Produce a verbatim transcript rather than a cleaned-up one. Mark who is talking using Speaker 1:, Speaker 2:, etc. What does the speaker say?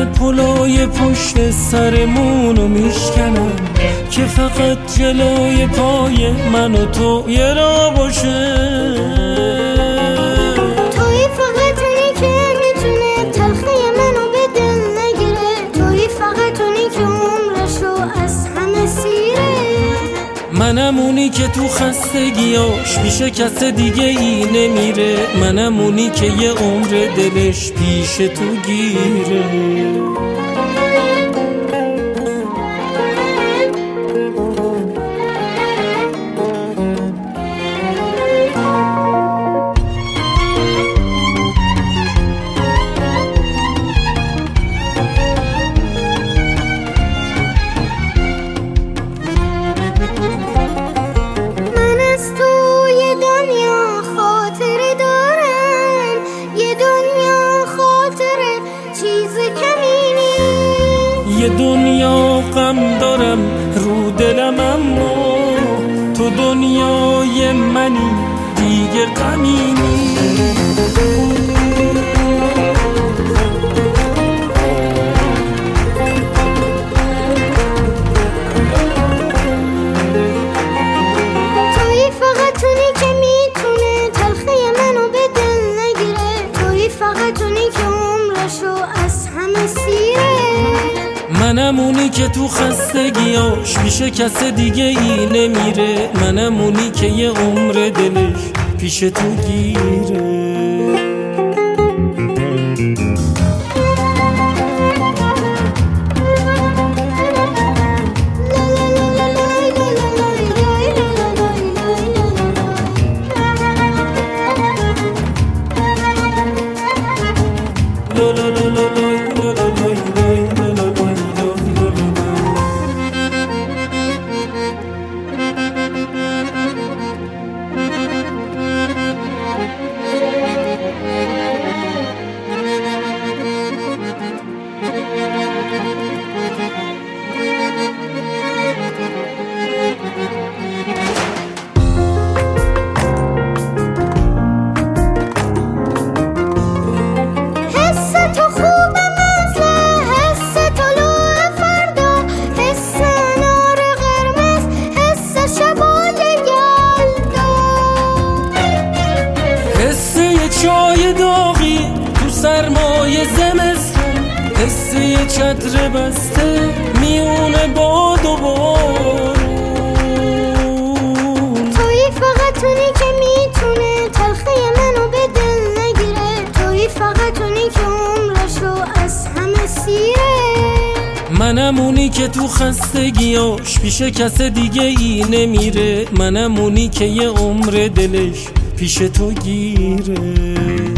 Speaker 1: پلوی پشت سرمونو میشکنم که فقط جلوی پای من و تو یه را باشه.
Speaker 2: توی فقط اونی که میتونه تلخی منو به دل نگیره. توی فقط اونی که عمرشو از همه سیره.
Speaker 1: منم اونی که تو خستگیاش پیش کس دیگه ای نمیره. منم اونی که یه عمر دلش پیش تو گیره. یه دنیا غم دارم رو دلم، اما تو دنیای منی دیگه غمی نی.
Speaker 2: توی فقط اونی که میتونه تلخی منو به دل نگیره. توی فقط اونی که عمرشو از همه سیره.
Speaker 1: منم اونی که تو خستگیاش پیش کس دیگه ای نمیره. منم اونی که یه عمر دلش پیش تو گیره. چای داغی تو سرمای زمستون، حس یه چتر بسته میونه باد و بارون.
Speaker 2: توی فقط اونی که میتونه تلخی منو به دل نگیره. توی فقط اونی که عمرشو از همه سیره.
Speaker 1: منم اونی که تو خستگیاش پیش کس دیگه ای نمیره. منم اونی که یه عمر دلش پیش تو گیره.